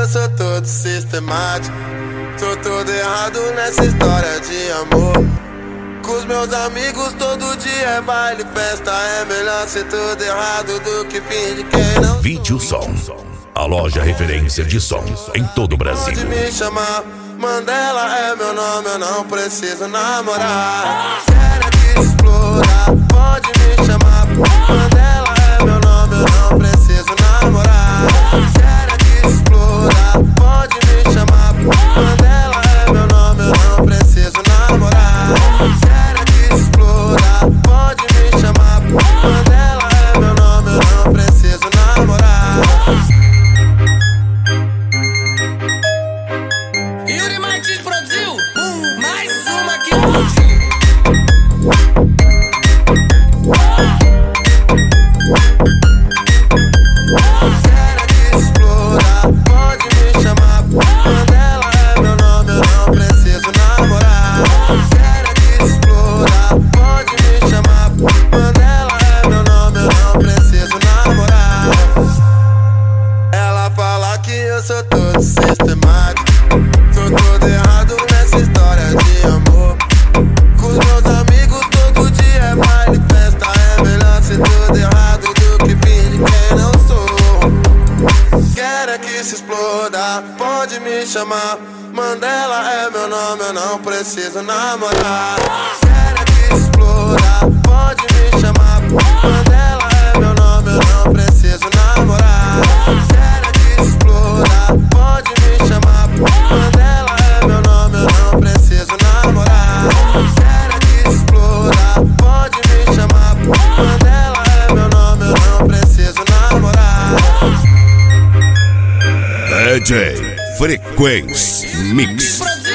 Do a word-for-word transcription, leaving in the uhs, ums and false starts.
eu sou todo sistemático. Tô todo errado nessa história de amor. Com os meus amigos todo dia é baile, festa. É melhor ser tudo errado do que fingir quem não. Vídeo Som, a loja referência de som em todo o Brasil. Pode me chamar, Mandela é meu nome, eu não preciso namorar. Quero que se explorar, pode me chamar, Mandela é meu nome, eu não preciso namorar. Quero que se explorar, pode me chamar, Mandela é meu nome, eu não preciso namorar. Quero que se explorar, pode me chamar, Mandela é meu nome, eu não preciso namorar. Yuri Martins produziu mais uma que explodiu. Quero que se explorar, pode me chamar, Mandela é meu nome, eu não preciso namorar. Quero que se explorar, pode me chamar, Mandela é meu nome, eu não preciso namorar. Ela fala que eu sou todo sistemático. Tô todo errado nessa história de amor. Com os meus amigos todo dia é baile, festa. É melhor ser tudo errado do que fingir quem não sou. Quero é que se exploda, pode me chamar, Mandela é meu nome, eu não preciso namorar. Quero é que se exploda, pode me chamar, Mandela é meu nome, eu não preciso namorar. Quero é que se exploda, pode me chamar, Mandela é meu nome, eu não preciso namorar. Quero é que se exploda, pode me chamar, Mandela é meu nome, eu não preciso namorar. D J Frequência Mix. Produziu.